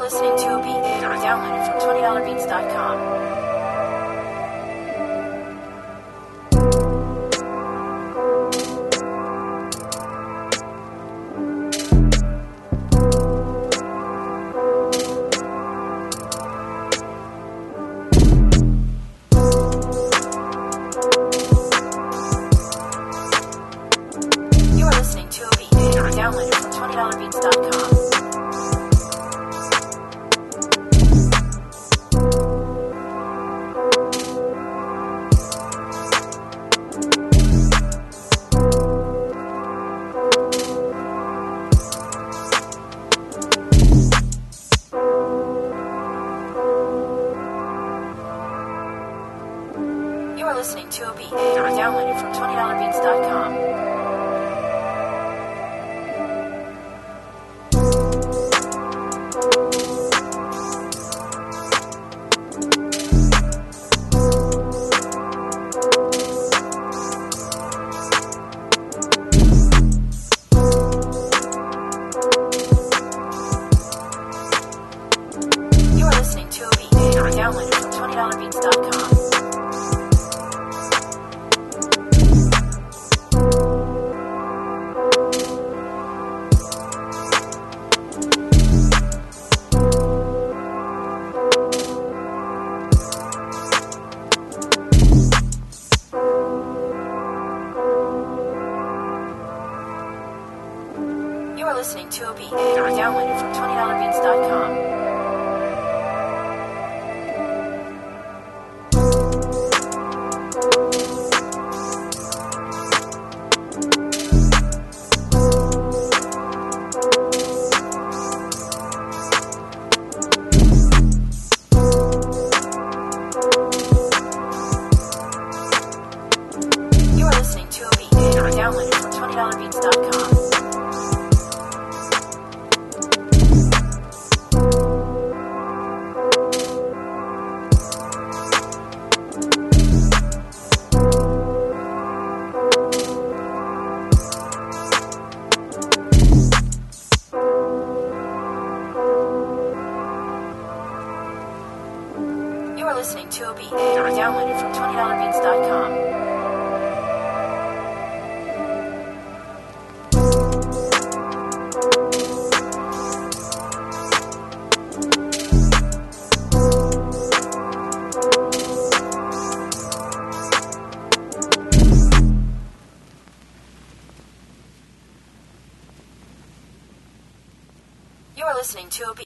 listening to a beat that was downloaded from $20beats.com. Downloaded from $20beats.com. You are listening to a beat that was downloaded from $20beats.com. Downloaded from $20beats.com. You are listening to a beat that was downloaded from $20beats.com. Downloaded from $20beats.com. You are listening to a beat that was downloaded from $20beats.com. You are listening to a beat.